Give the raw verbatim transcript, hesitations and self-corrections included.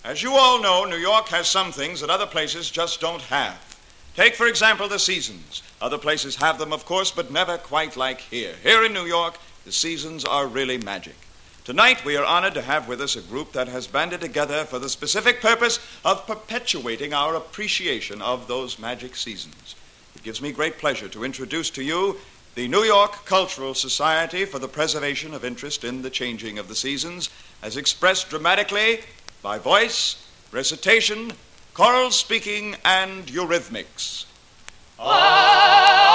As you all know, New York has some things that other places just don't have. Take, for example, the seasons. Other places have them, of course, but never quite like here. Here in New York, the seasons are really magic. Tonight, we are honored to have with us a group that has banded together for the specific purpose of perpetuating our appreciation of those magic seasons. It gives me great pleasure to introduce to you the New York Cultural Society for the Preservation of Interest in the Changing of the Seasons, as expressed dramatically by voice, recitation, choral speaking, and eurythmics. Oh!